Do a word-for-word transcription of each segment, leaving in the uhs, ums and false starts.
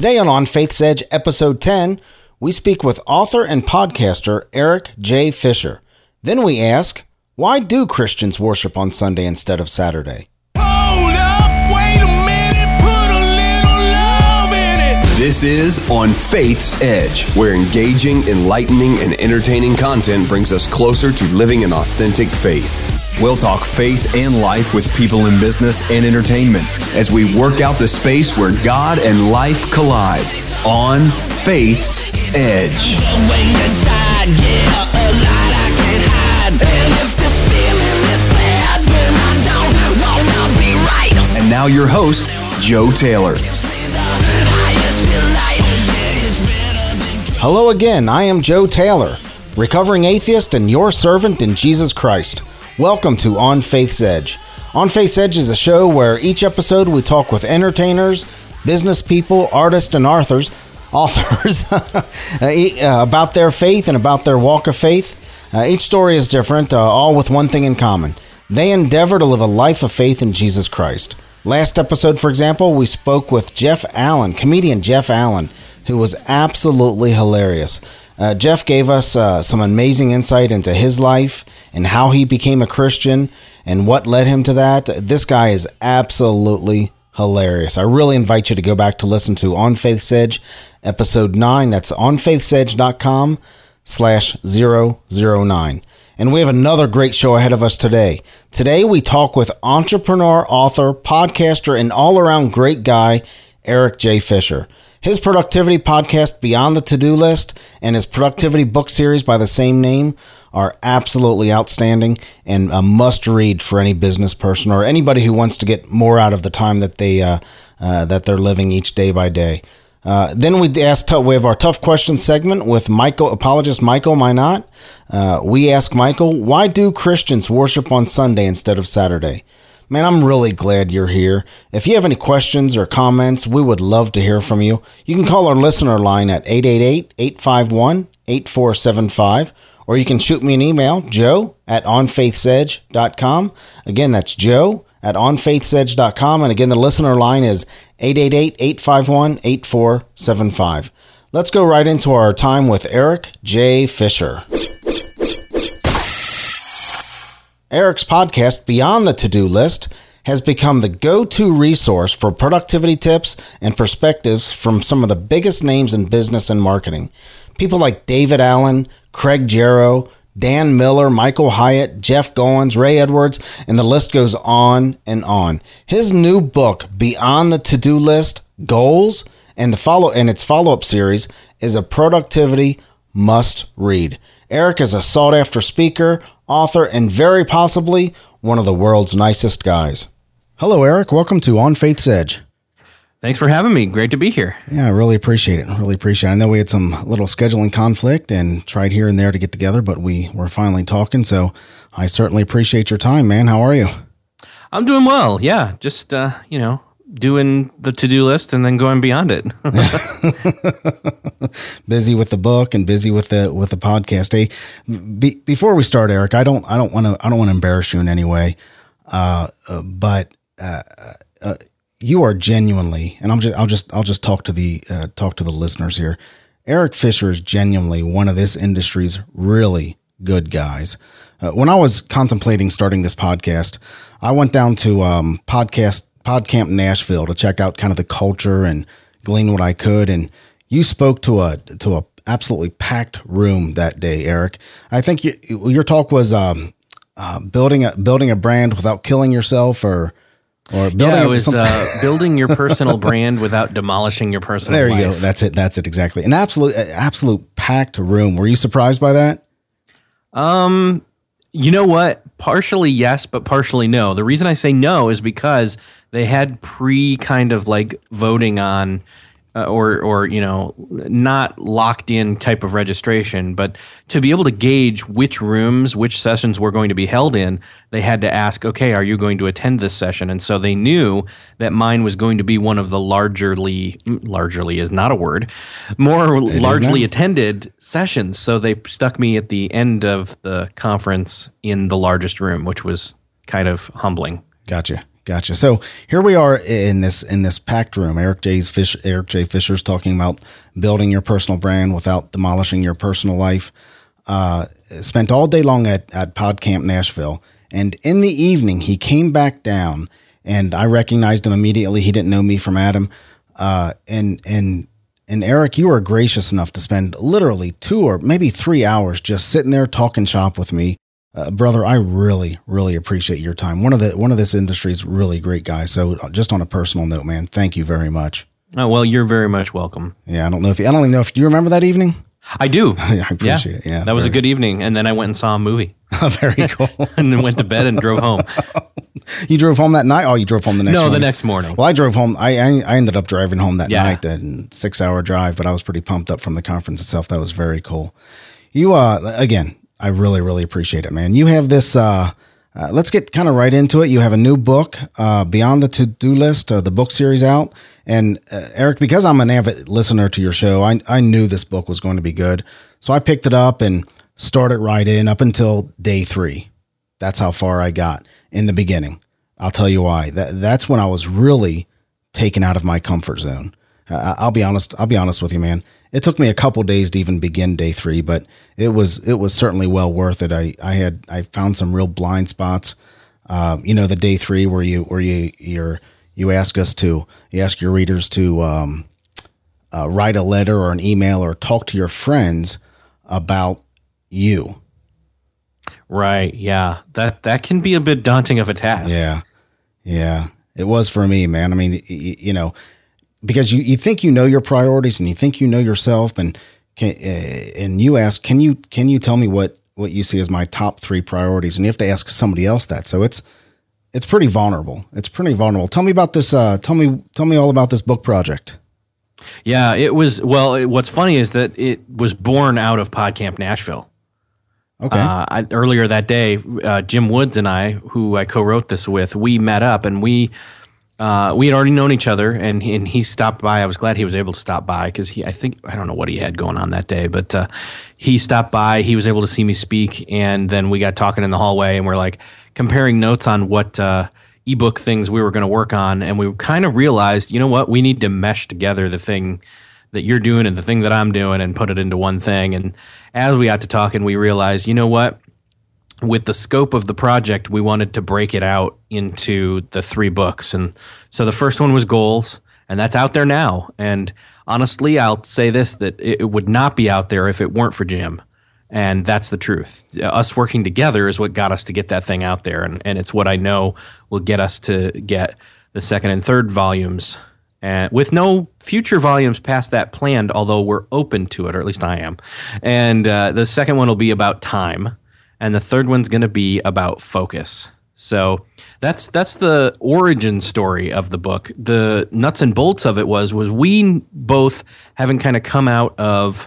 Today on On Faith's Edge, episode ten, we speak with author and podcaster Eric J. Fisher. Then we ask, why do Christians worship on Sunday instead of Saturday? Hold up, wait a minute, put a little love in it. This is On Faith's Edge, where engaging, enlightening, and entertaining content brings us closer to living an authentic faith. We'll talk faith and life with people in business and entertainment as we work out the space where God and life collide. On Faith's Edge. And now your host, Joe Taylor. Hello again, I am Joe Taylor, recovering atheist and your servant in Jesus Christ. Welcome to On Faith's Edge. On Faith's Edge is a show where each episode we talk with entertainers, business people, artists, and authors, authors about their faith and about their walk of faith. Uh, each story is different, uh, all with one thing in common. They endeavor to live a life of faith in Jesus Christ. Last episode, for example, we spoke with Jeff Allen, comedian Jeff Allen, who was absolutely hilarious. Uh, Jeff gave us uh, some amazing insight into his life and how he became a Christian and what led him to that. This guy is absolutely hilarious. I really invite you to go back to listen to On Faith's Edge, episode nine. That's onfaithsedge.com slash zero zero nine. And we have another great show ahead of us today. Today we talk with entrepreneur, author, podcaster, and all-around great guy, Eric J. Fisher. His productivity podcast, Beyond the To-Do List, and his productivity book series by the same name are absolutely outstanding and a must-read for any business person or anybody who wants to get more out of the time that they uh, uh, that they're living each day by day. Uh, then we ask, we have our tough questions segment with Michael, apologist Michael Minot. Uh, we ask Michael, why do Christians worship on Sunday instead of Saturday? Man, I'm really glad you're here. If you have any questions or comments, we would love to hear from you. You can call our listener line at eight eight eight, eight five one, eight four seven five, or you can shoot me an email, joe at onfaithsedge dot com. Again, that's joe at onfaithsedge dot com. And again, the listener line is eight eight eight, eight five one, eight four seven five. Let's go right into our time with Eric J. Fisher. Eric's podcast, Beyond the To-Do List, has become the go-to resource for productivity tips and perspectives from some of the biggest names in business and marketing. People like David Allen, Craig Jarrow, Dan Miller, Michael Hyatt, Jeff Goins, Ray Edwards, and the list goes on and on. His new book, Beyond the To-Do List, Goals, and the follow and its follow-up series is a productivity must-read. Eric is a sought-after speaker, author, and very possibly one of the world's nicest guys. Hello, Eric. Welcome to On Faith's Edge. Thanks for having me. Great to be here. Yeah, I really appreciate it. Really appreciate it. I know we had some little scheduling conflict and tried here and there to get together, but we were finally talking, so I certainly appreciate your time, man. How are you? I'm doing well. Yeah, just, uh, you know, doing the to-do list and then going beyond it. Busy with the book and busy with the with the podcast. Hey, be, before we start, Eric, I don't I don't want to I don't want to embarrass you in any way, uh, uh, but uh, uh, you are genuinely, and I'm just I'll just I'll just talk to the uh, talk to the listeners here. Eric Fisher is genuinely one of this industry's really good guys. Uh, when I was contemplating starting this podcast, I went down to um, podcast. PodCamp Nashville to check out kind of the culture and glean what I could. And you spoke to a to a absolutely packed room that day, Eric. I think you, your talk was um, uh, building a building a brand without killing yourself, or or building. Yeah, it was uh, building your personal brand without demolishing your personal. There you life. go. That's it. That's it exactly. An absolute absolute packed room. Were you surprised by that? Um, you know what? Partially yes, but partially no. The reason I say no is because they had pre kind of like voting on uh, or, or, you know, not locked in type of registration, but to be able to gauge which rooms, which sessions were going to be held in, they had to ask, okay, are you going to attend this session? And so they knew that mine was going to be one of the largely, largely is not a word, more it largely attended sessions. So they stuck me at the end of the conference in the largest room, which was kind of humbling. Gotcha. Gotcha. So here we are in this in this packed room. Eric J's Fish, Eric J. Fisher's talking about building your personal brand without demolishing your personal life. Uh, spent all day long at at PodCamp Nashville, and in the evening he came back down, and I recognized him immediately. He didn't know me from Adam, uh, and and. And Eric, you were gracious enough to spend literally two or maybe three hours just sitting there talking shop with me. Uh, brother, I really, really appreciate your time. One of the one of this industry's really great guys. So just on a personal note, man, thank you very much. Oh, well, you're very much welcome. Yeah, I don't know if you, I don't even know if do you remember that evening? I do. I appreciate yeah. it. Yeah, that was very, a good evening. And then I went and saw a movie. Very cool. And then went to bed and drove home. You drove home that night? Oh, you drove home the next No, morning? the next morning. Well, I drove home. I I, I ended up driving home that Yeah. night, a six-hour drive, but I was pretty pumped up from the conference itself. That was very cool. You, uh, again, I really, really appreciate it, man. You have this, uh, uh, let's get kind of right into it. You have a new book, uh, Beyond the To-Do List, uh, the book series out. And uh, Eric, because I'm an avid listener to your show, I, I knew this book was going to be good. So I picked it up and started right in up until day three. That's how far I got in the beginning. I'll tell you why. That that's when I was really taken out of my comfort zone. Uh, I'll be honest. I'll be honest with you, man. It took me a couple days to even begin day three, but it was it was certainly well worth it. I, I had I found some real blind spots. Uh, you know, the day three where you where you you're you ask us to you ask your readers to um, uh, write a letter or an email or talk to your friends about you. Right. Yeah. That that can be a bit daunting of a task. Yeah. Yeah. It was for me, man. I mean, you, you know, because you, you think you know your priorities and you think you know yourself, and can, uh, and you ask, can you can you tell me what, what you see as my top three priorities? And you have to ask somebody else that. So it's it's pretty vulnerable. It's pretty vulnerable. Tell me about this. Uh, tell me tell me all about this book project. Yeah. It was. Well, it, what's funny is that it was born out of PodCamp Nashville. Okay. Uh, I, earlier that day, uh, Jim Woods and I, who I co-wrote this with, we met up and we uh, we had already known each other, and and he stopped by. I was glad he was able to stop by because he, I think, I don't know what he had going on that day, but uh, he stopped by. He was able to see me speak, and then we got talking in the hallway, and we're like comparing notes on what uh, ebook things we were going to work on, and we kind of realized, you know what, we need to mesh together the thing that you're doing and the thing that I'm doing and put it into one thing. And as we got to talking, we realized, you know what, with the scope of the project, we wanted to break it out into the three books. And so the first one was Goals, and that's out there now. And honestly, I'll say this, that it would not be out there if it weren't for Jim. And that's the truth. Us working together is what got us to get that thing out there. And, and it's what I know will get us to get the second and third volumes, and with no future volumes past that planned, although we're open to it, or at least I am. And uh, the second one will be about time, and the third one's going to be about focus. So that's that's the origin story of the book. The nuts and bolts of it was was we both, having kind of come out of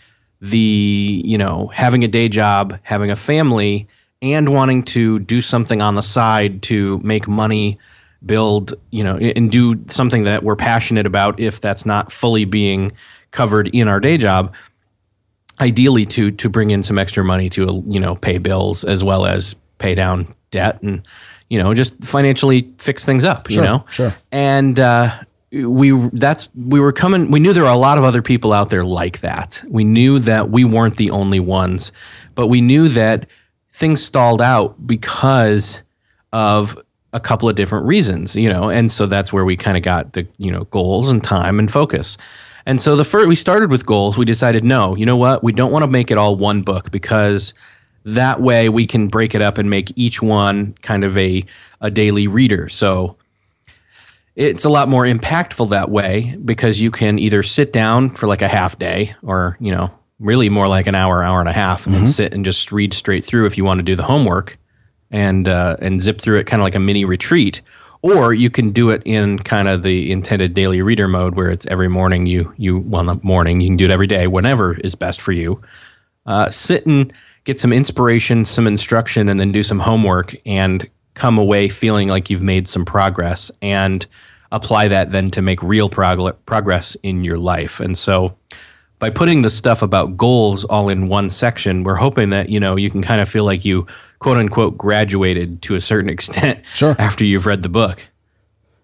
the, you know, having a day job, having a family, and wanting to do something on the side to make money, build, you know, and do something that we're passionate about, if that's not fully being covered in our day job, ideally to to bring in some extra money to, you know, pay bills as well as pay down debt and, you know, just financially fix things up, Sure, you know? sure. And uh, we that's we were coming, we knew there were a lot of other people out there like that. We knew that we weren't the only ones, but we knew that things stalled out because of a couple of different reasons, you know, and so that's where we kind of got the, you know, goals and time and focus. And so the first, we started with goals. We decided, no, you know what? We don't want to make it all one book, because that way we can break it up and make each one kind of a, a daily reader. So it's a lot more impactful that way, because you can either sit down for like a half day, or, you know, really more like an hour, hour and a half, mm-hmm. and sit and just read straight through if you want to do the homework, and uh, and zip through it kind of like a mini retreat. Or you can do it in kind of the intended daily reader mode, where it's every morning you, you well, not morning, you can do it every day, whenever is best for you. Uh, sit and get some inspiration, some instruction, and then do some homework, and come away feeling like you've made some progress, and apply that then to make real prog- progress in your life. And so by putting the stuff about goals all in one section, we're hoping that, you know, you can kind of feel like you, quote unquote, graduated to a certain extent Sure. after you've read the book.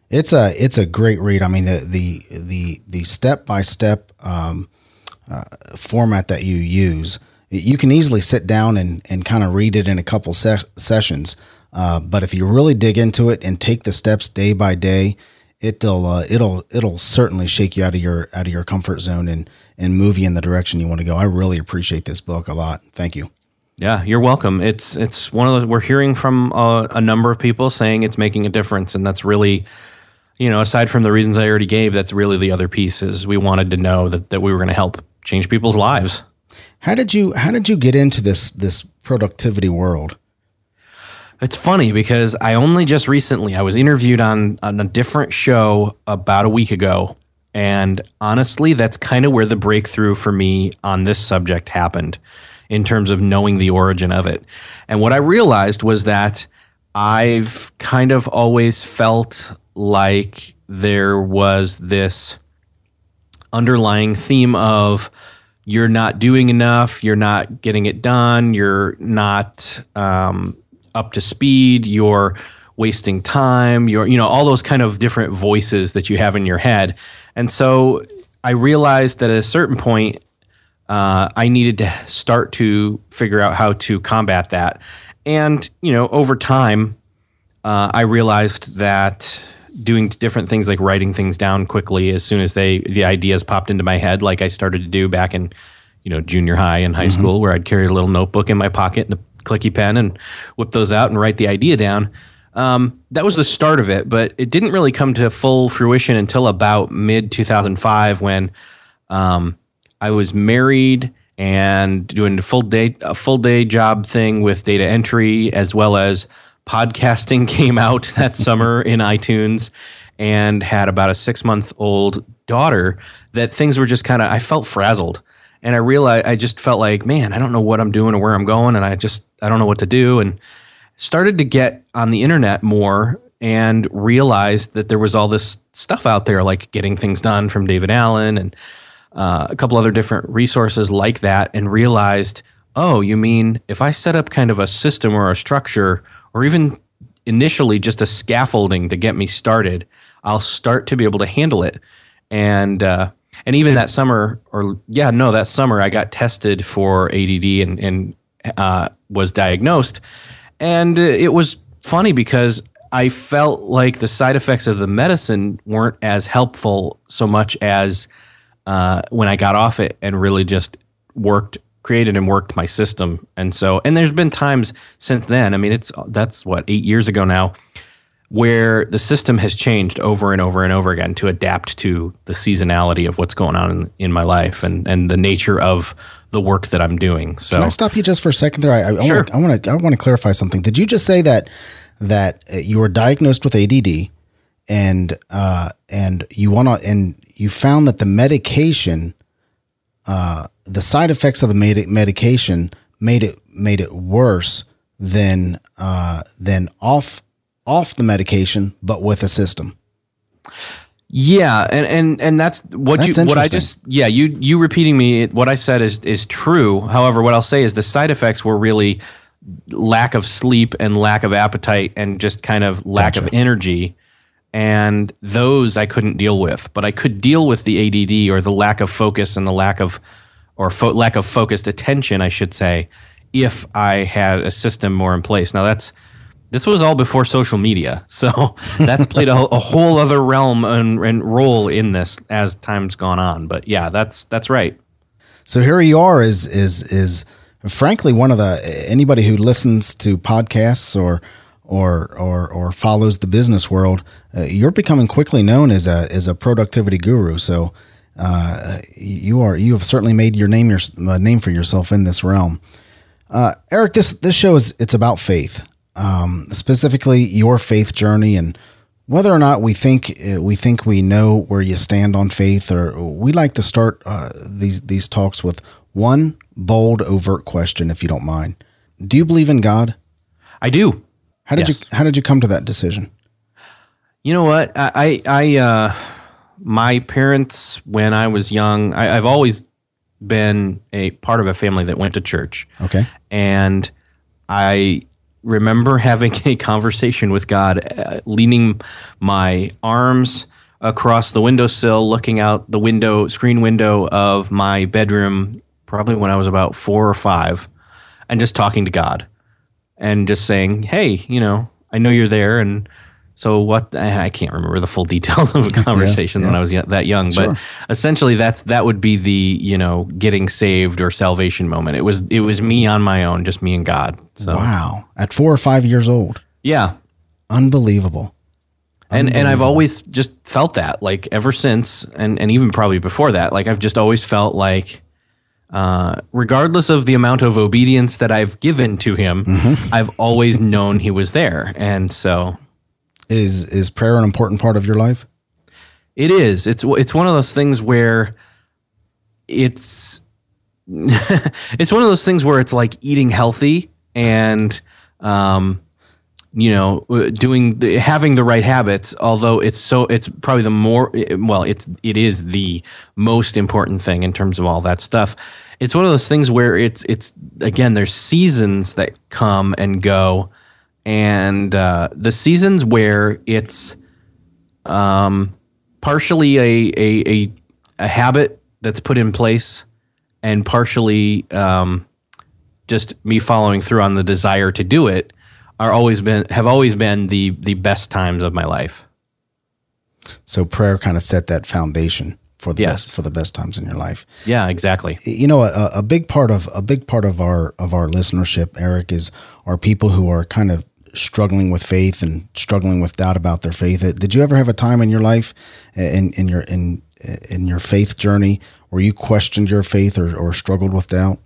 It's a it's a great read. I mean, the the the the step by step um, uh, format that you use, you can easily sit down and and kind of read it in a couple se- sessions. Uh, but if you really dig into it and take the steps day by day, it'll uh, it'll it'll certainly shake you out of your out of your comfort zone and and move you in the direction you want to go. I really appreciate this book a lot. Thank you. Yeah, you're welcome. It's it's one of those, we're hearing from a, a number of people saying it's making a difference, and that's really, you know, aside from the reasons I already gave, that's really the other piece is we wanted to know that, that we were going to help change people's lives. How did you how did you get into this this productivity world? It's funny because I only just recently, I was interviewed on, on a different show about a week ago. And honestly, that's kind of where the breakthrough for me on this subject happened in terms of knowing the origin of it. And what I realized was that I've kind of always felt like there was this underlying theme of you're not doing enough, you're not getting it done, you're not um, up to speed, you're wasting time, you're, you know, all those kind of different voices that you have in your head. And so I realized that at a certain point, uh, I needed to start to figure out how to combat that. And, you know, over time, uh, I realized that doing different things like writing things down quickly as soon as they the ideas popped into my head, like I started to do back in, you know, junior high and high mm-hmm. school, where I'd carry a little notebook in my pocket and a clicky pen and whip those out and write the idea down. Um, that was the start of it, but it didn't really come to full fruition until about mid two thousand five when um, I was married and doing a full day a full day job thing with data entry, as well as podcasting came out that summer in iTunes, and had about a six month old daughter. That things were just kind of, I felt frazzled. And I realized, I just felt like, man, I don't know what I'm doing or where I'm going. And I just, I don't know what to do. And started to get on the internet more and realized that there was all this stuff out there, like Getting Things Done from David Allen and uh, a couple other different resources like that. And realized, oh, you mean if I set up kind of a system or a structure, or even initially just a scaffolding to get me started, I'll start to be able to handle it. And, uh, And even that summer, or yeah, no, that summer I got tested for A D D and, and uh, was diagnosed. And it was funny because I felt like the side effects of the medicine weren't as helpful so much as uh, when I got off it and really just worked, created and worked my system. And so, and there's been times since then, I mean, it's, that's what, eight years ago now, where the system has changed over and over and over again to adapt to the seasonality of what's going on in, in my life and, and the nature of the work that I'm doing. So, can I stop you just for a second there? I, I, sure. I want to I want to clarify something. Did you just say that that you were diagnosed with A D D and uh, and you want to and you found that the medication, uh, the side effects of the med- medication made it made it worse than uh, than off. off the medication, but with a system. Yeah. And, and, and that's what that's you, what I just, yeah, you, you repeating me, what I said is, is true. However, what I'll say is the side effects were really lack of sleep and lack of appetite and just kind of lack gotcha. of energy. And those I couldn't deal with, but I could deal with the A D D or the lack of focus and the lack of, or fo- lack of focused attention, I should say, if I had a system more in place. Now that's, this was all before social media, so that's played a, a whole other realm and, and role in this as time's gone on. But yeah, that's that's right. So here you are, is is is frankly one of the anybody who listens to podcasts or or or or follows the business world, uh, you're becoming quickly known as a as a productivity guru. So uh, you are you have certainly made your name your uh, name for yourself in this realm. Uh, Eric, this this show is it's about faith. Um, specifically your faith journey and whether or not we think uh, we think we know where you stand on faith, or we like to start uh, these these talks with one bold, overt question, if you don't mind. Do you believe in God? I do. How did yes. you How did you come to that decision? You know what? I I uh, my parents, when I was young, I, I've always been a part of a family that went to church. Okay, and I remember having a conversation with God, uh, leaning my arms across the windowsill, looking out the window, screen window of my bedroom, probably when I was about four or five, and just talking to God and just saying, hey, you know, I know you're there. And so what, I can't remember the full details of a conversation yeah, yeah. when I was that young, sure. but essentially that's, that would be the, you know, getting saved or salvation moment. It was, it was me on my own, just me and God. So, wow. At four or five years old. Yeah. Unbelievable. And and I've always just felt that, like, ever since, and, and even probably before that, like, I've just always felt like, uh, regardless of the amount of obedience that I've given to him, mm-hmm. I've always known he was there. And so... Is is prayer an important part of your life? It is. It's it's one of those things where it's it's one of those things where it's like eating healthy and um you know, doing the, having the right habits, although it's so it's probably the more well, it's it is the most important thing in terms of all that stuff. It's one of those things where it's it's again, there's seasons that come and go, and uh, the seasons where it's um, partially a, a a a habit that's put in place, and partially um, just me following through on the desire to do it. Are always been have always been the the best times of my life. So prayer kind of set that foundation for the yes. best for the best times in your life. Yeah, exactly. You know, a, a big part of a big part of our of our listenership, Eric, is are people who are kind of struggling with faith and struggling with doubt about their faith. Did you ever have a time in your life, in in your in in your faith journey, where you questioned your faith or, or struggled with doubt?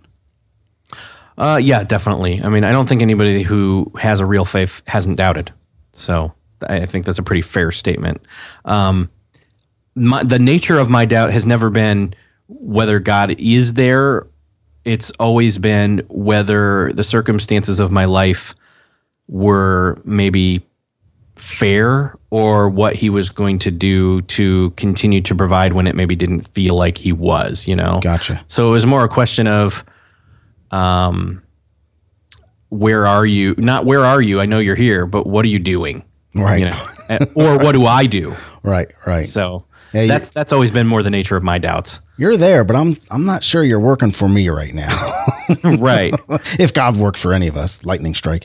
Uh, yeah, definitely. I mean, I don't think anybody who has a real faith hasn't doubted. So I think that's a pretty fair statement. Um, my, the nature of my doubt has never been whether God is there. It's always been whether the circumstances of my life were maybe fair, or what he was going to do to continue to provide when it maybe didn't feel like he was, you know? Gotcha. So it was more a question of, Um, where are you? Not where are you? I know you're here, but what are you doing? Right. You know, or what do I do? Right. Right. So yeah, that's that's always been more the nature of my doubts. You're there, but I'm I'm not sure you're working for me right now. Right. If God worked for any of us, lightning strike.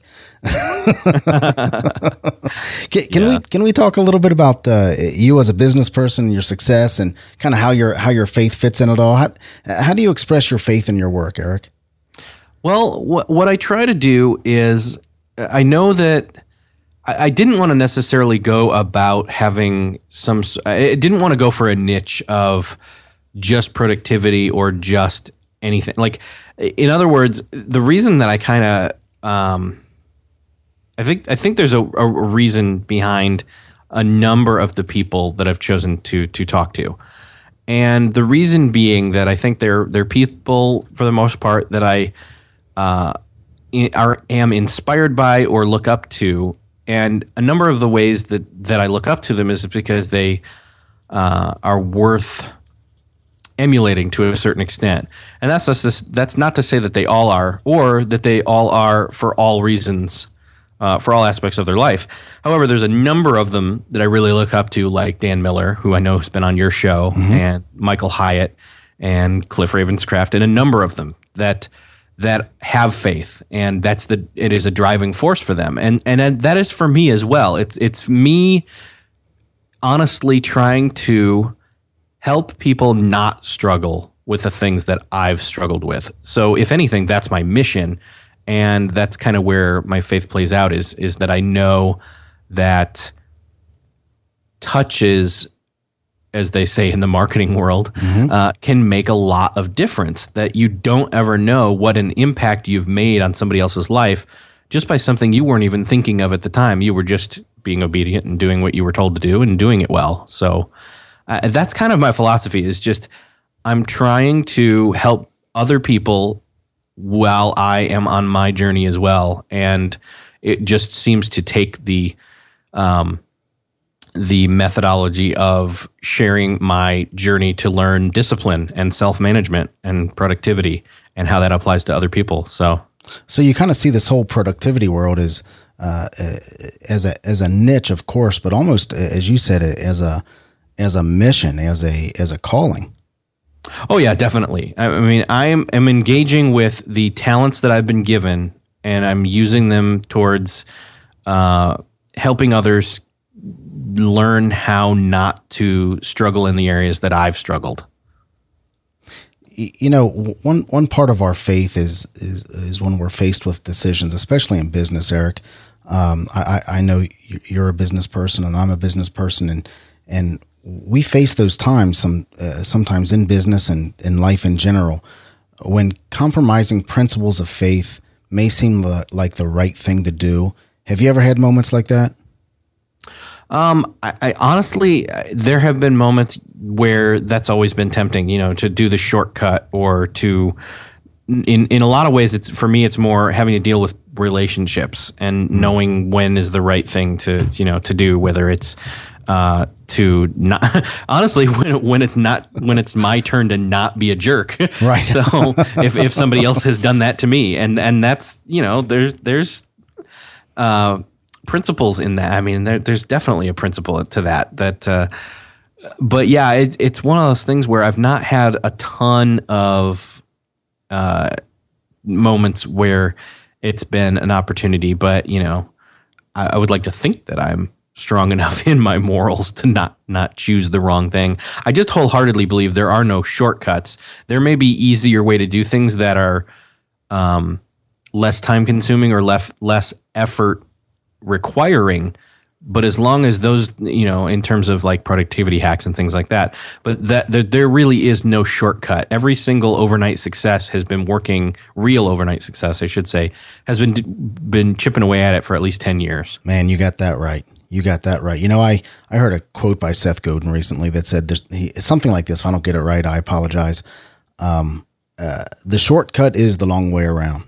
can can yeah. we can we talk a little bit about uh, you as a business person, your success, and kind of how your how your faith fits in it all? How how do you express your faith in your work, Eric? Well, what what I try to do is, I know that I, I didn't want to necessarily go about having some. I didn't want to go for a niche of just productivity or just anything. Like, in other words, the reason that I kind of, um, I think I think there's a, a reason behind a number of the people that I've chosen to to talk to, and the reason being that I think they're they're people for the most part that I. Uh, are am inspired by or look up to, and a number of the ways that, that I look up to them is because they uh, are worth emulating to a certain extent, and that's just, that's not to say that they all are, or that they all are for all reasons, uh, for all aspects of their life. However, there's a number of them that I really look up to, like Dan Miller, who I know has been on your show, mm-hmm. and Michael Hyatt, and Cliff Ravenscraft, and a number of them that. that have faith, and that's the it is a driving force for them, and and that is for me as well. It's it's me honestly trying to help people not struggle with the things that I've struggled with. So if anything, that's my mission, and that's kind of where my faith plays out. Is is that I know that touches, as they say in the marketing world, mm-hmm. uh, can make a lot of difference, that you don't ever know what an impact you've made on somebody else's life just by something you weren't even thinking of at the time. You were just being obedient and doing what you were told to do and doing it well. So uh, that's kind of my philosophy, is just I'm trying to help other people while I am on my journey as well. And it just seems to take the um, the methodology of sharing my journey to learn discipline and self-management and productivity and how that applies to other people. So So you kind of see this whole productivity world as uh, as a as a niche, of course, but almost, as you said, as a as a mission, as a as a calling. Oh yeah, definitely. I, I mean, I am am engaging with the talents that I've been given, and I'm using them towards uh, helping others learn how not to struggle in the areas that I've struggled. You know, one one part of our faith is is is when we're faced with decisions, especially in business, Eric. Um, I, I know you're a business person, and I'm a business person, and and we face those times some uh, sometimes in business and in life in general, when compromising principles of faith may seem like the right thing to do. Have you ever had moments like that? Um, I, I honestly, there have been moments where that's always been tempting, you know, to do the shortcut or to, in, in a lot of ways, it's, for me, it's more having to deal with relationships and mm. knowing when is the right thing to, you know, to do, whether it's, uh, to not, honestly, when, when it's not, when it's my turn to not be a jerk. Right. So if, if somebody else has done that to me, and, and that's, you know, there's, there's, uh, principles in that. I mean, there, there's definitely a principle to that, that, uh, but yeah, it's, it's one of those things where I've not had a ton of, uh, moments where it's been an opportunity, but you know, I, I would like to think that I'm strong enough in my morals to not, not choose the wrong thing. I just wholeheartedly believe there are no shortcuts. There may be easier way to do things that are, um, less time consuming or less, less effort requiring, but as long as those, you know, in terms of like productivity hacks and things like that, but that there, there really is no shortcut. Every single overnight success has been working, real overnight success, I should say, has been been chipping away at it for at least ten years. Man, you got that right. You got that right. You know, I, I heard a quote by Seth Godin recently that said there's he, something like this. If I don't get it right, I apologize. Um, uh, the shortcut is the long way around.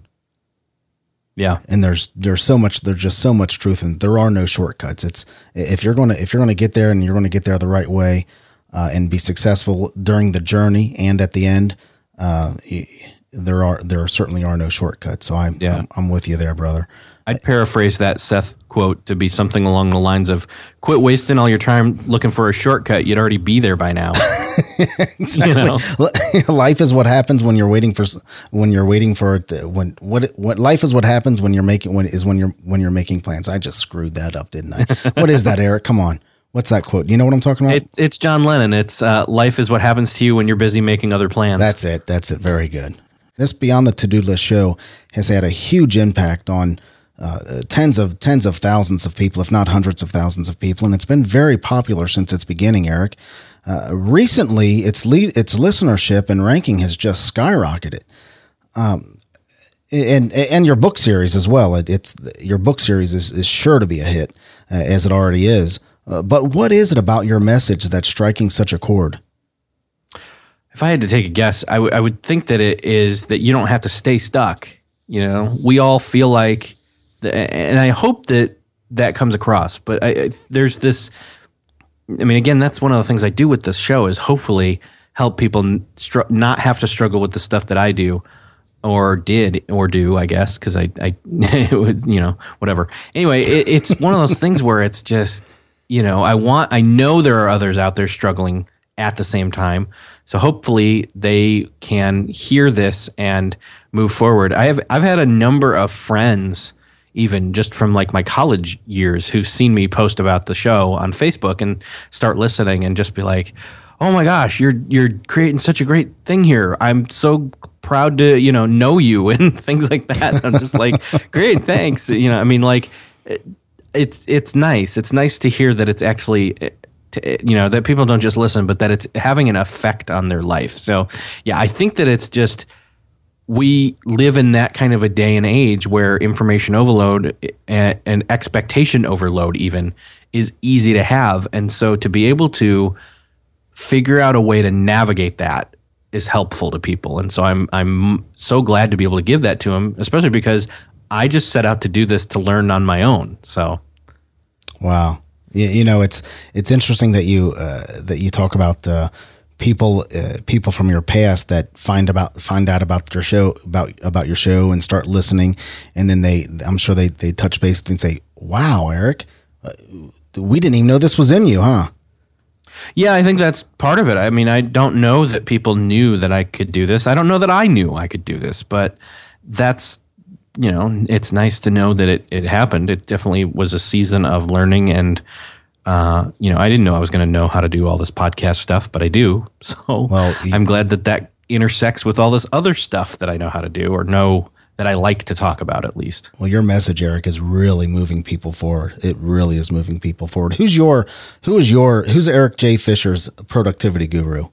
Yeah. And there's, there's so much, there's just so much truth, and there are no shortcuts. It's, if you're going to, if you're going to get there and you're going to get there the right way, uh, and be successful during the journey and at the end, uh, there are, there certainly are no shortcuts. So I'm, yeah. I'm, I'm with you there, brother. I'd paraphrase that Seth quote to be something along the lines of, quit wasting all your time looking for a shortcut. You'd already be there by now. Exactly. You know? Life is what happens when you're waiting for, when you're waiting for it. To, when, what, what life is what happens when you're making, when is when you're, when you're making plans. I just screwed that up, didn't I? What is that, Eric? Come on. What's that quote? You know what I'm talking about? It's, it's John Lennon. It's uh, life is what happens to you when you're busy making other plans. That's it. That's it. Very good. This Beyond the To-Do List show has had a huge impact on Uh, tens of tens of thousands of people, if not hundreds of thousands of people, and it's been very popular since its beginning, Eric. Uh, recently, its lead, its listenership and ranking has just skyrocketed, um, and and your book series as well. It, it's your book series is, is sure to be a hit, uh, as it already is. Uh, but what is it about your message that's striking such a chord? If I had to take a guess, I, w- I would think that it is that you don't have to stay stuck. You know, we all feel like. And I hope that that comes across, but I, I, there's this, I mean, again, that's one of the things I do with this show is hopefully help people str- not have to struggle with the stuff that I do or did or do, I guess. Cause I, I, you know, whatever. Anyway, it, it's one of those things where it's just, you know, I want, I know there are others out there struggling at the same time. So hopefully they can hear this and move forward. I have, I've had a number of friends, even just from like my college years, who've seen me post about the show on Facebook and start listening and just be like, oh my gosh, you're, you're creating such a great thing here. I'm so proud to, you know, know you and things like that. I'm just like, great, thanks. You know, I mean, like it, it's, it's nice. It's nice to hear that it's actually, to, you know, that people don't just listen, but that it's having an effect on their life. So yeah, I think that it's just, we live in that kind of a day and age where information overload and, and expectation overload even is easy to have. And so to be able to figure out a way to navigate that is helpful to people. And so I'm I'm so glad to be able to give that to them, especially because I just set out to do this to learn on my own. So, wow. You, you know, it's it's interesting that you uh, that you talk about uh, people uh, people from your past that find about find out about your show about about your show and start listening, and then they I'm sure they they touch base and say, "Wow, Eric, uh, we didn't even know this was in you, huh?" Yeah, I think that's part of it. I mean, I don't know that people knew that I could do this. I don't know that I knew I could do this, but that's, you know, it's nice to know that it, it happened. It definitely was a season of learning, and, uh, you know, I didn't know I was going to know how to do all this podcast stuff, but I do. So Well, you- I'm glad that that intersects with all this other stuff that I know how to do, or know that I like to talk about at least. Well, your message, Eric, is really moving people forward. It really is moving people forward. Who's your, who is your, who's Eric J. Fisher's productivity guru?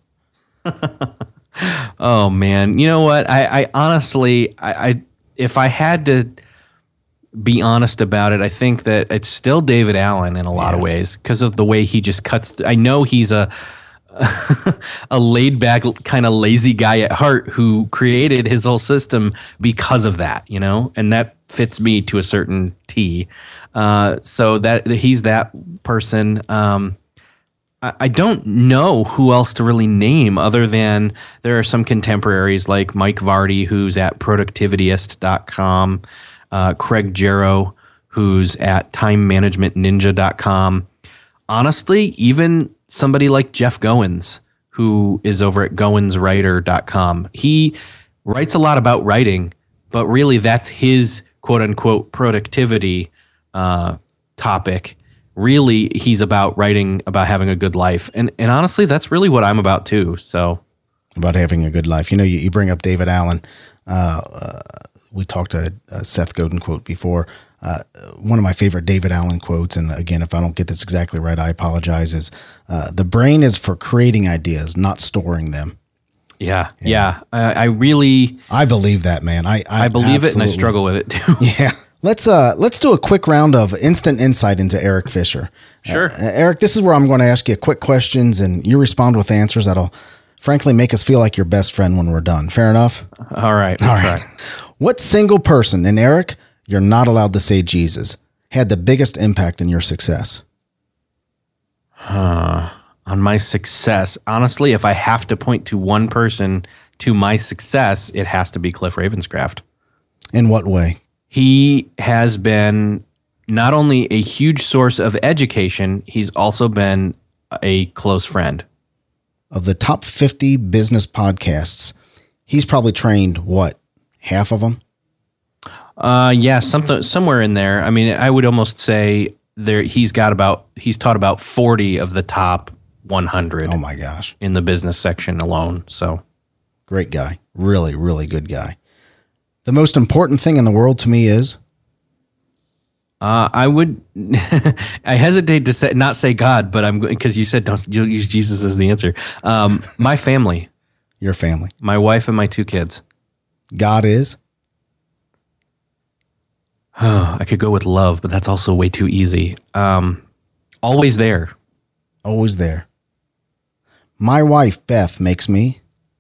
Oh man, you know what? I, I honestly, I, I, if I had to be honest about it, I think that it's still David Allen in a lot Yeah. of ways, because of the way he just cuts. I know he's a a laid back, kind of lazy guy at heart who created his whole system because of that, you know, and that fits me to a certain T. Uh, so that he's that person. Um, I, I don't know who else to really name other than there are some contemporaries like Mike Vardy, who's at productivityist dot com, uh, Craig Jarrow, who's at time management ninja dot com. Honestly, even somebody like Jeff Goins, who is over at goins writer dot com. He writes a lot about writing, but really that's his quote unquote productivity uh, topic. Really, he's about writing about having a good life. And and honestly, that's really what I'm about too. So About having a good life. You know, you, you bring up David Allen. Uh, uh, we talked to uh, Seth Godin quote before. Uh, one of my favorite David Allen quotes, and again, if I don't get this exactly right, I apologize, is uh, the brain is for creating ideas, not storing them. yeah, yeah. I, I really I believe that, man. I I, I believe it, and I absolutely- struggle with it too. Yeah. Let's uh let's do a quick round of instant insight into Eric Fisher. Sure. Uh, Eric, this is where I'm going to ask you quick questions, and you respond with answers that'll frankly make us feel like your best friend when we're done. Fair enough? All right. All All right. What single person, and Eric, you're not allowed to say Jesus, had the biggest impact in your success? On my success, honestly, if I have to point to one person to my success, it has to be Cliff Ravenscraft. In what way? He has been not only a huge source of education, he's also been a close friend. Of the top fifty business podcasts, he's probably trained what? Half of them? Uh, yeah, something somewhere in there. I mean, I would almost say there he's got about he's taught about forty of the top one hundred Oh my gosh. in the business section alone. So Great guy. Really, really good guy. The most important thing in the world to me is uh, I would I hesitate to say not say God, but I'm because you said don't you'll use Jesus as the answer. Um, my family, your family. my wife, and my two kids. God is Oh, I could go with love, but that's also way too easy. Um, always there. always there. My wife, Beth, makes me.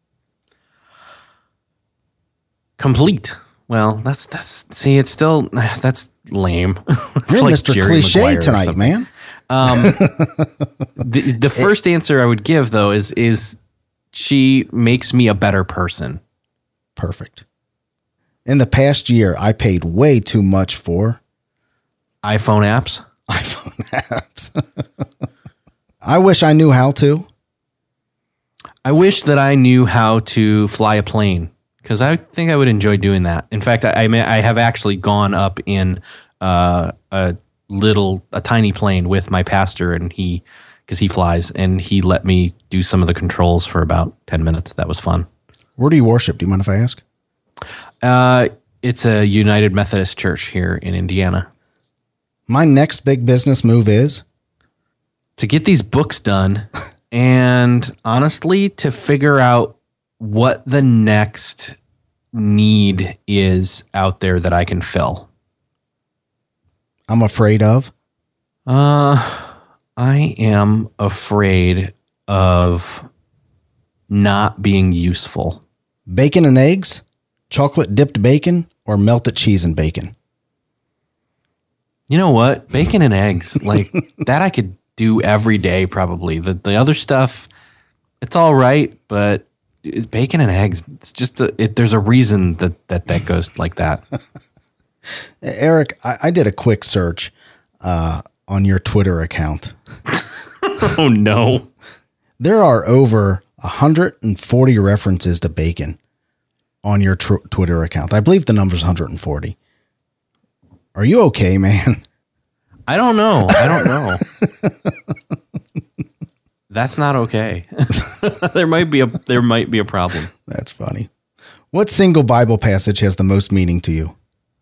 Complete. Well, that's that's see, it's still that's lame. It's You're like Mister Jerry Cliche Maguire or tonight, something. man. Um, the the first answer I would give though is is she makes me a better person. Perfect. In the past year, I paid way too much for iPhone apps. iPhone apps. I wish I knew how to. I wish that I knew how to fly a plane because I think I would enjoy doing that. In fact, I I, may, I have actually gone up in uh, a little, a tiny plane with my pastor, and he, because he flies, and he let me do some of the controls for about ten minutes. That was fun. Where do you worship? Do you mind if I ask? Uh, it's a United Methodist Church here in Indiana. My next big business move is To get these books done, and honestly, to figure out what the next need is out there that I can fill. I'm afraid of. Uh, I am afraid of not being useful. Bacon and eggs, chocolate dipped bacon, or melted cheese and bacon. You know what? Bacon and eggs, like that I could do every day probably. The the other stuff, It's all right, but it's bacon and eggs. It's just a, it, there's a reason that, that that goes like that. Eric, I, I did a quick search uh, on your Twitter account. Oh no! There are over one hundred forty references to bacon on your tr- Twitter account. I believe the number's one hundred forty. Are you okay, man? I don't know. I don't know. That's not okay. there might be a there might be a problem. That's funny. What single Bible passage has the most meaning to you?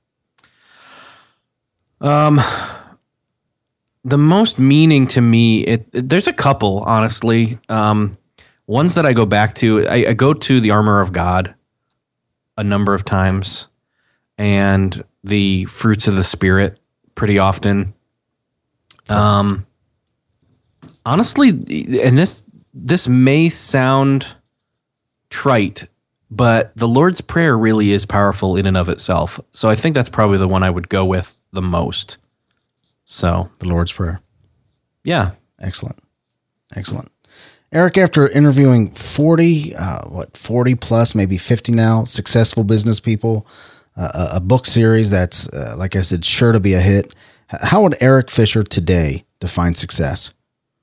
Um, the most meaning to me, it, it there's a couple, honestly. Um, ones that I go back to, I, I go to the armor of God a number of times, and the fruits of the Spirit pretty often. Um, honestly, and this this may sound trite, but the Lord's Prayer really is powerful in and of itself. So I think that's probably the one I would go with the most. So the Lord's Prayer. Yeah. Excellent. Excellent. Eric, after interviewing forty, uh, what, forty plus, maybe fifty now, successful business people, uh, a book series that's, uh, like I said, sure to be a hit. How would Eric Fisher today define success?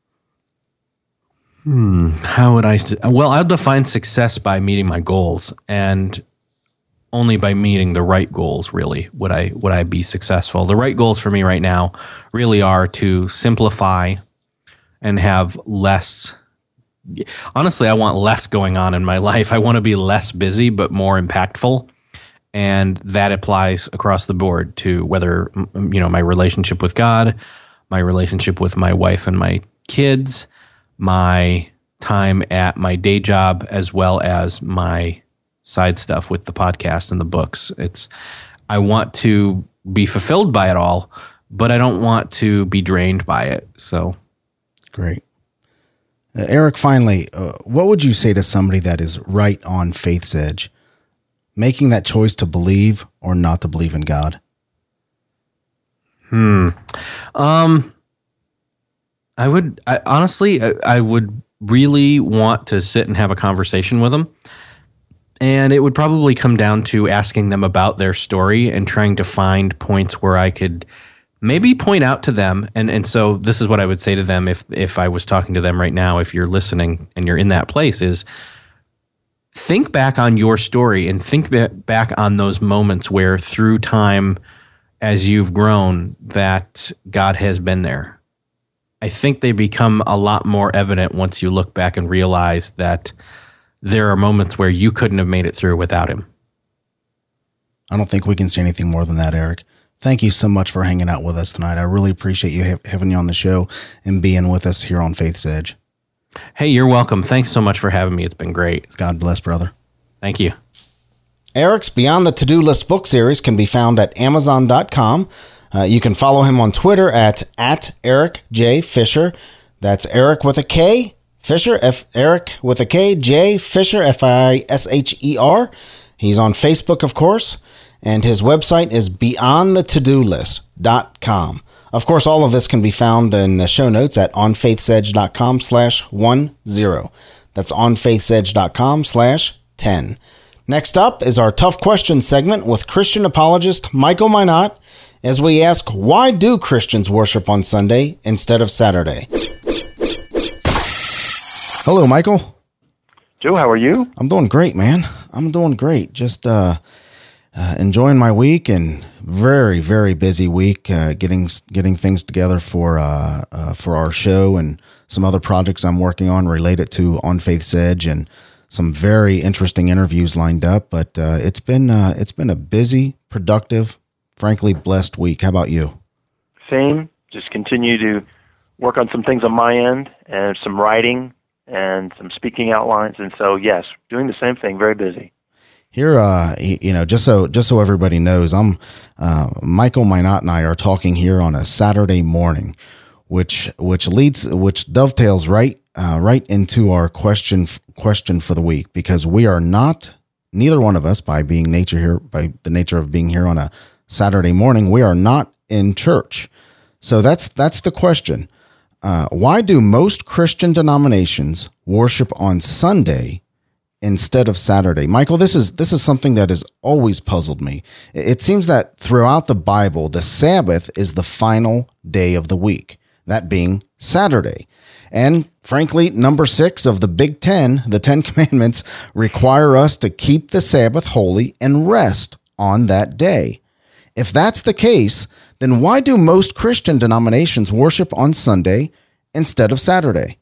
Hmm. How would I? St- well, I'll define success by meeting my goals, and only by meeting the right goals, really, would I would I be successful. The right goals for me right now really are to simplify and have less. Honestly, I want less going on in my life. I want to be less busy, but more impactful. And that applies across the board to whether, you know, my relationship with God, my relationship with my wife and my kids, my time at my day job, as well as my side stuff with the podcast and the books. It's, I want to be fulfilled by it all, but I don't want to be drained by it. So. Great. Uh, Eric, finally, uh, what would you say to somebody that is right on faith's edge, making that choice to believe or not to believe in God? Hmm. Um, I would, I, honestly, I, I would really want to sit and have a conversation with them. And it would probably come down to asking them about their story and trying to find points where I could maybe point out to them. And, and so this is what I would say to them if, if I was talking to them right now, if you're listening and you're in that place, is think back on your story and think back on those moments where through time, as you've grown, that God has been there. I think they become a lot more evident once you look back and realize that there are moments where you couldn't have made it through without him. I don't think we can say anything more than that, Eric. Thank you so much for hanging out with us tonight. I really appreciate you ha- having you on the show and being with us here on Faith's Edge. Hey, you're welcome. Thanks so much for having me. It's been great. God bless, brother. Thank you. Eric's Beyond the To-Do List book series can be found at amazon dot com. Uh, you can follow him on Twitter at, at Eric J. Fisher. That's Eric with a K, Fisher, F, Eric with a K, J. Fisher, F I S H E R. He's on Facebook, of course, and his website is beyond the to do list dot com. Of course, all of this can be found in the show notes at onfaithsedge.com slash one zero. That's onfaithsedge.com slash ten. Next up is our Tough Questions segment with Christian apologist Michael Minot, as we ask, why do Christians worship on Sunday instead of Saturday? Hello, Michael. Joe, how are you? I'm doing great, man. I'm doing great. Just uh, uh, enjoying my week, and very, very busy week uh, getting getting things together for uh, uh, for our show and some other projects I'm working on related to On Faith's Edge, and some very interesting interviews lined up. But uh, it's been uh, it's been a busy, productive, frankly blessed week. How about you? Same. Just continue to work on some things on my end and some writing and some speaking outlines. And so, yes, doing the same thing, very busy. Here, uh, you know, just so just so everybody knows, I'm uh, Michael Minot and I are talking here on a Saturday morning, which which leads which dovetails right uh, right into our question question for the week, because we are not, neither one of us, by being nature here by the nature of being here on a Saturday morning, we are not in church. So that's that's the question. Uh, why do most Christian denominations worship on Sunday instead of Saturday? Michael, this is this is something that has always puzzled me. It seems that throughout the Bible, the Sabbath is the final day of the week, that being Saturday. And frankly, number six of the Big Ten, the Ten Commandments, require us to keep the Sabbath holy and rest on that day. If that's the case, then why do most Christian denominations worship on Sunday instead of Saturday?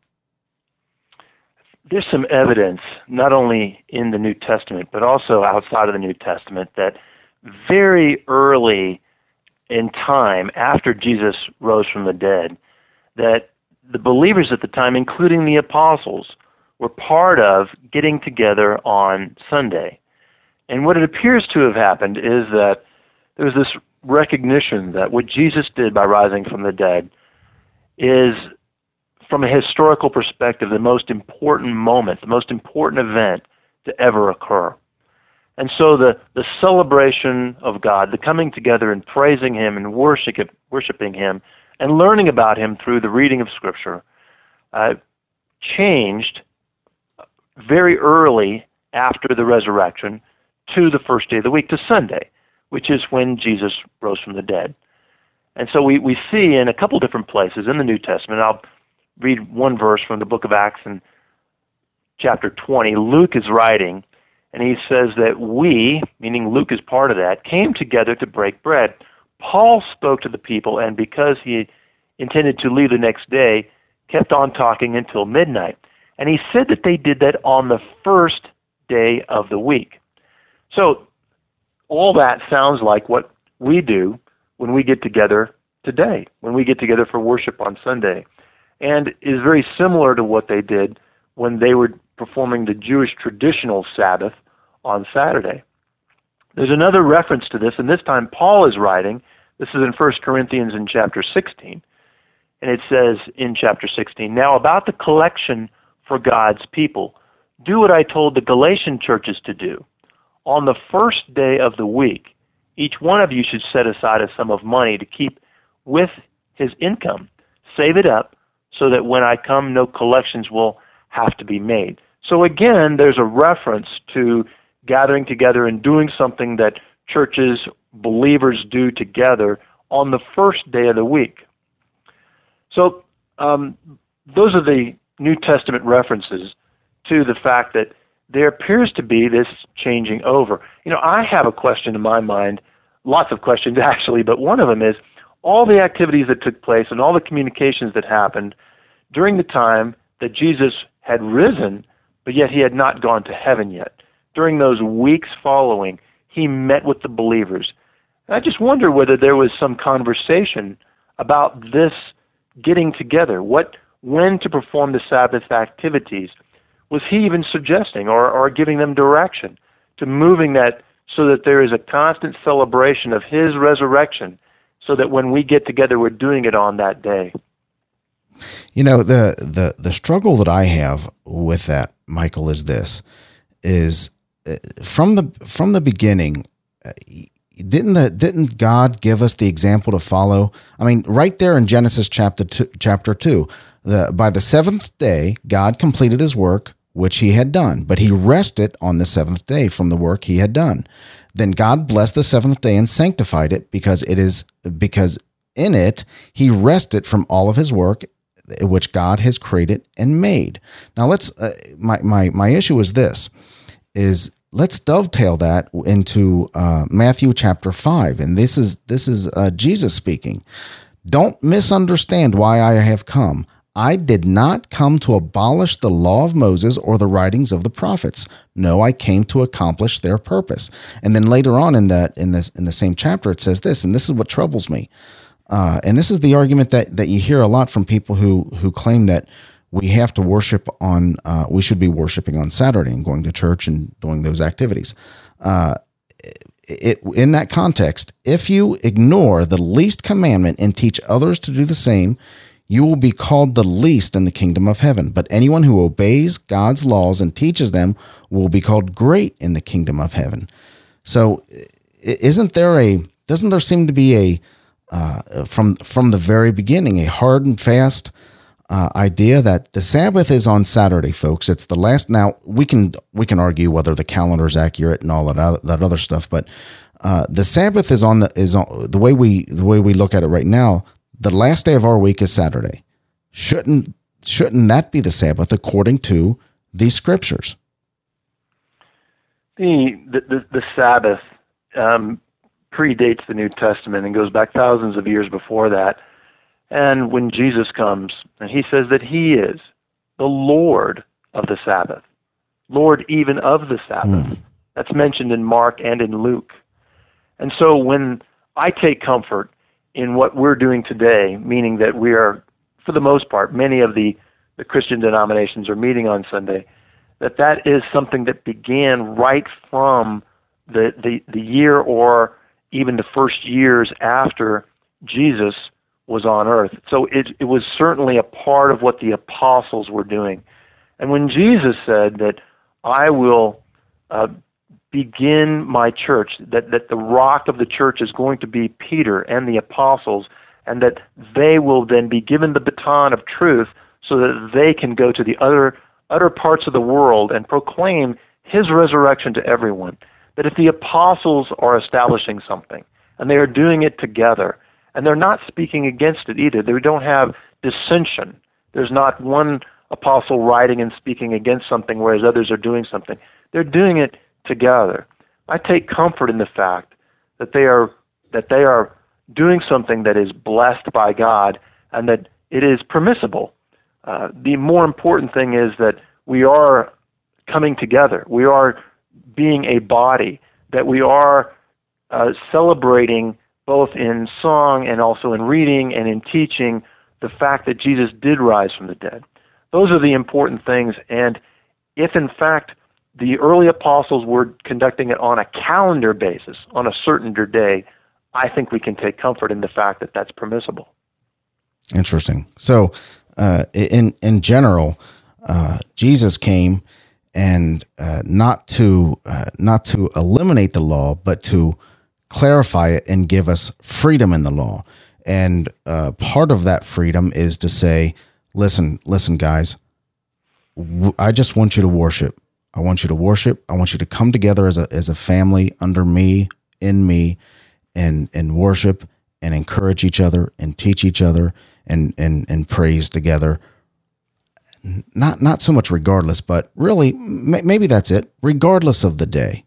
There's some evidence, not only in the New Testament, but also outside of the New Testament, that very early in time, after Jesus rose from the dead, that the believers at the time, including the apostles, were part of getting together on Sunday. And what it appears to have happened is that there was this recognition that what Jesus did by rising from the dead is, from a historical perspective, the most important moment, the most important event to ever occur. And so the, the celebration of God, the coming together and praising Him and worship, worshiping Him and learning about Him through the reading of Scripture uh, changed very early after the resurrection to the first day of the week, to Sunday, which is when Jesus rose from the dead. And so we, we see in a couple different places in the New Testament, I'll read one verse from the book of Acts in chapter twenty. Luke is writing, and he says that we, meaning Luke is part of that, came together to break bread. Paul spoke to the people, and because he intended to leave the next day, kept on talking until midnight. And he said that they did that on the first day of the week. So all that sounds like what we do when we get together today, when we get together for worship on Sunday, and is very similar to what they did when they were performing the Jewish traditional Sabbath on Saturday. There's another reference to this, and this time Paul is writing. This is in First Corinthians in chapter sixteen. And it says in chapter sixteen, "Now about the collection for God's people, do what I told the Galatian churches to do. On the first day of the week, each one of you should set aside a sum of money to keep with his income. Save it up so that when I come, no collections will have to be made." So again, there's a reference to gathering together and doing something that churches, believers do together on the first day of the week. So um, those are the New Testament references to the fact that there appears to be this changing over. You know, I have a question in my mind, lots of questions actually, but one of them is all the activities that took place and all the communications that happened during the time that Jesus had risen, but yet He had not gone to heaven yet. During those weeks following, He met with the believers. And I just wonder whether there was some conversation about this getting together, what, when to perform the Sabbath activities. Was He even suggesting or, or giving them direction to moving that so that there is a constant celebration of His resurrection, so that when we get together, we're doing it on that day? You know, the, the, the struggle that I have with that, Michael, is this, is from the, from the beginning, didn't the, didn't God give us the example to follow? I mean, right there in Genesis chapter two, chapter two, the, by the seventh day, God completed His work, which He had done, but He rested on the seventh day from the work He had done. Then God blessed the seventh day and sanctified it, because it is, because in it, He rested from all of His work, which God has created and made. Now let's, uh, my, my, my issue is this, is let's dovetail that into uh, Matthew chapter five. And this is, this is uh, Jesus speaking. "Don't misunderstand why I have come. I did not come to abolish the law of Moses or the writings of the prophets. No, I came to accomplish their purpose." And then later on in that, in this, in the same chapter, it says this, and this is what troubles me. Uh, and this is the argument that, that you hear a lot from people who, who claim that we have to worship on, uh, we should be worshiping on Saturday and going to church and doing those activities. Uh, it, in that context, if you ignore the least commandment and teach others to do the same, you will be called the least in the kingdom of heaven. But anyone who obeys God's laws and teaches them will be called great in the kingdom of heaven. So isn't there a, doesn't there seem to be a, uh, from, from the very beginning, a hard and fast uh, idea that the Sabbath is on Saturday, folks. It's the last. Now we can we can argue whether the calendar is accurate and all of that, that other stuff, but uh, the Sabbath is on the is on the way we the way we look at it right now. The last day of our week is Saturday. Shouldn't shouldn't that be the Sabbath according to these scriptures? The the the, the Sabbath um, predates the New Testament and goes back thousands of years before that. And when Jesus comes, and he says that he is the Lord of the Sabbath, Lord even of the Sabbath. Mm. That's mentioned in Mark and in Luke. And so when I take comfort in what we're doing today, meaning that we are, for the most part, many of the, the Christian denominations are meeting on Sunday, that that is something that began right from the, the, the year or even the first years after Jesus was on earth. So it, it was certainly a part of what the apostles were doing. And when Jesus said that I will uh, begin my church, that, that the rock of the church is going to be Peter and the apostles, and that they will then be given the baton of truth so that they can go to the other, other parts of the world and proclaim his resurrection to everyone. That if the apostles are establishing something, and they are doing it together, and they're not speaking against it either. They don't have dissension. There's not one apostle writing and speaking against something, whereas others are doing something. They're doing it together. I take comfort in the fact that they are that they are doing something that is blessed by God and that it is permissible. Uh, the more important thing is that we are coming together. We are being a body, that we are uh, celebrating both in song and also in reading and in teaching the fact that Jesus did rise from the dead. Those are the important things. And if, in fact, the early apostles were conducting it on a calendar basis, on a certain day, I think we can take comfort in the fact that that's permissible. Interesting. So, uh, in in general, uh, Jesus came and uh, not to uh, not to eliminate the law, but to clarify it and give us freedom in the law. And uh, part of that freedom is to say, listen, listen, guys, w- I just want you to worship. I want you to worship. I want you to come together as a as a family under me, in me, and and worship and encourage each other and teach each other and and and praise together. Not not so much regardless, but really m- maybe that's it. Regardless of the day.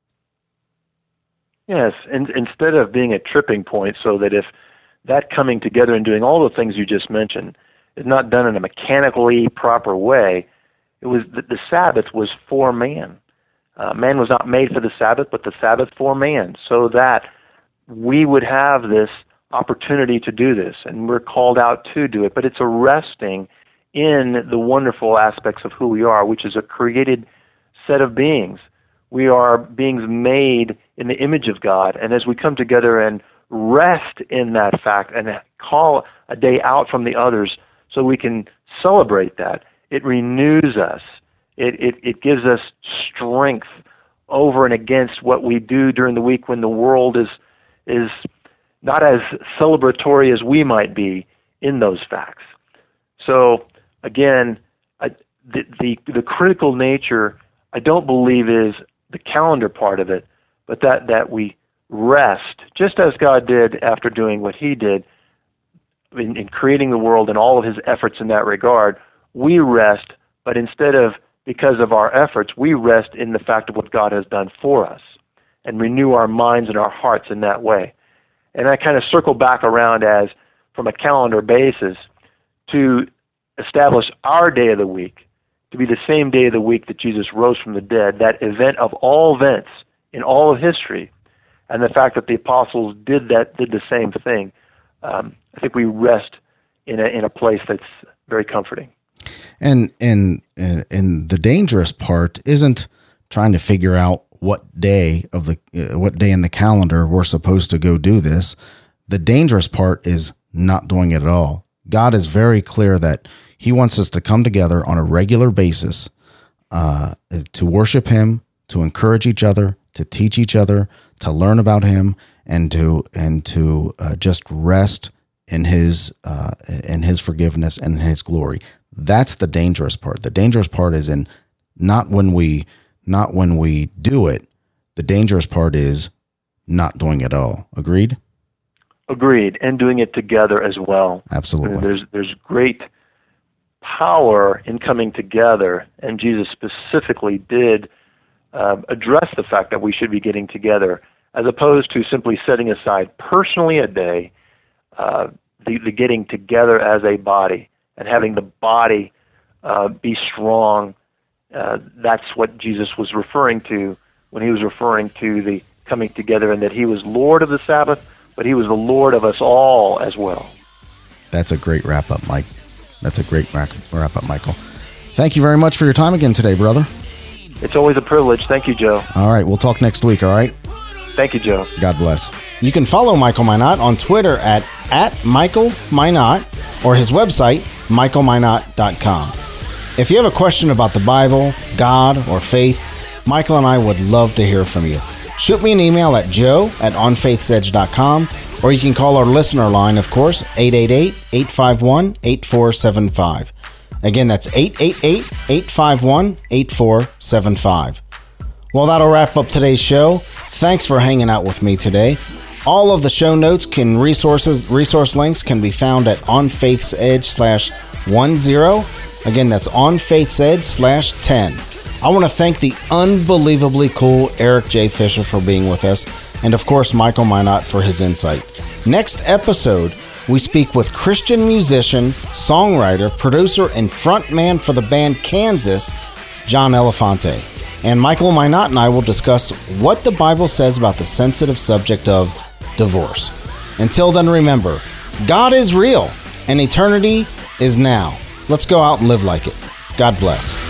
Yes, and instead of being a tripping point, so that if that coming together and doing all the things you just mentioned is not done in a mechanically proper way, it was the, the Sabbath was for man. Uh, man was not made for the Sabbath, but the Sabbath for man, so that we would have this opportunity to do this, and we're called out to do it. But it's a resting in the wonderful aspects of who we are, which is a created set of beings. We are beings made in the image of God, and as we come together and rest in that fact and call a day out from the others so we can celebrate that, it renews us. It, it, it gives us strength over and against what we do during the week when the world is is not as celebratory as we might be in those facts. So again, I, the, the the critical nature, I don't believe, is the calendar part of it, but that, that we rest, just as God did after doing what he did in, in creating the world and all of his efforts in that regard. We rest, but instead of because of our efforts, we rest in the fact of what God has done for us and renew our minds and our hearts in that way. And I kind of circle back around as, from a calendar basis, to establish our day of the week to be the same day of the week that Jesus rose from the dead, that event of all events in all of history, and the fact that the apostles did that, did the same thing. Um, I think we rest in a in a place that's very comforting. And and and the dangerous part isn't trying to figure out what day of the uh, what day in the calendar we're supposed to go do this. The dangerous part is not doing it at all. God is very clear that he wants us to come together on a regular basis uh, to worship him, to encourage each other, to teach each other, to learn about him, and to and to uh, just rest in his uh, in his forgiveness and in his glory. That's the dangerous part. The dangerous part is in not when we not when we do it. The dangerous part is not doing it all. Agreed? Agreed, and doing it together as well. Absolutely. There's there's great power in coming together, and Jesus specifically did uh, address the fact that we should be getting together, as opposed to simply setting aside personally a day, uh, the, the getting together as a body and having the body uh, be strong. Uh, that's what Jesus was referring to when he was referring to the coming together, and that he was Lord of the Sabbath, but he was the Lord of us all as well. That's a great wrap up, Mike. That's a great wrap up, Michael. Thank you very much for your time again today, brother. It's always a privilege. Thank you, Joe. All right, we'll talk next week, all right? Thank you, Joe. God bless. You can follow Michael Minot on Twitter at, at Michael Minot or his website, michael minot dot com. If you have a question about the Bible, God, or faith, Michael and I would love to hear from you. Shoot me an email at joe at on faiths edge dot com, or you can call our listener line, of course, eight eight eight, eight five one, eight four seven five. Again, that's eight eight eight, eight five one, eight four seven five. Well, that'll wrap up today's show. Thanks for hanging out with me today. All of the show notes can resources, resource links can be found at on faiths edge slash ten. Again, that's on faiths edge slash ten. I want to thank the unbelievably cool Eric J. Fisher for being with us, and of course Michael Minot for his insight. Next episode, we speak with Christian musician, songwriter, producer, and frontman for the band Kansas, John Elefante. And Michael Minot and I will discuss what the Bible says about the sensitive subject of divorce. Until then, remember, God is real, and eternity is now. Let's go out and live like it. God bless.